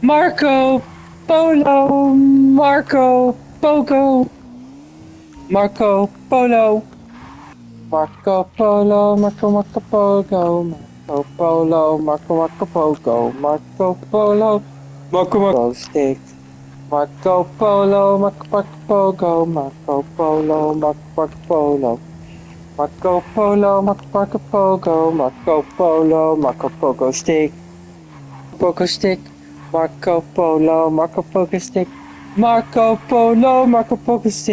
Marco Polo, Marco Pogo, Marco Polo, Marco Polo, Marco Pogo, Marco Polo, Marco Pogo, Marco Polo, Marco stick, Marco Polo, Marco Pogo, Marco Polo, Marco Polo. Marco Polo, Marco Pogo, Marco Polo, Marco Pogo stick, Pogo stick, Marco Polo, Marco Pogo stick, Marco Polo, Marco Pogo stick.